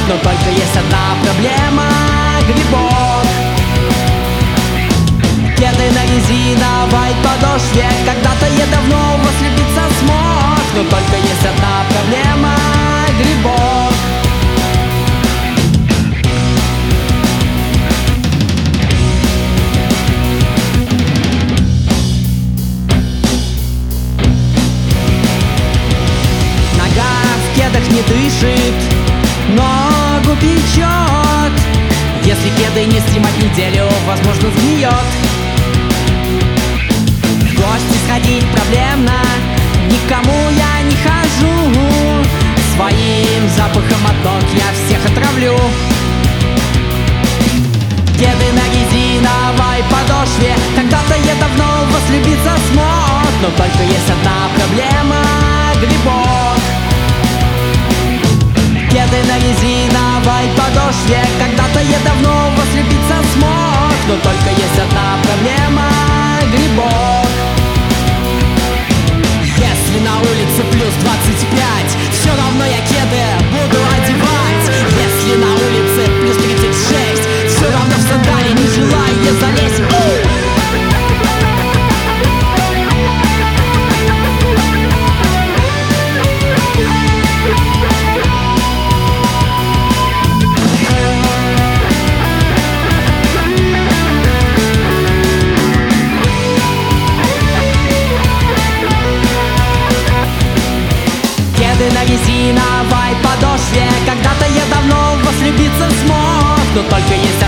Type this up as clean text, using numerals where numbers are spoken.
но только есть одна проблема — грибок. Кеды на резиновой подошве, когда-то я давно вас влюбиться смог, но только есть одна проблема — грибок. Не дышит, ногу печет. Если кеды не снимать неделю, возможно, сгниет. В гости сходить проблемно, никому я не хожу. Своим запахом от ног я всех отравлю. Кеды на резиновой подошве, когда-то я давно в вас влюбиться смог, но только есть одна проблема — грибок. Кеды на резиновой подошве, когда-то я давно в вас влюбиться смог, но только есть одна проблема — грибок. Если на улице плюс 25, все равно я кеды буду одевать. Если на улице плюс 36, все равно в сандали не желаю я залезть. На резиновой подошве, когда-то я давно в вас влюбиться смог, но только есть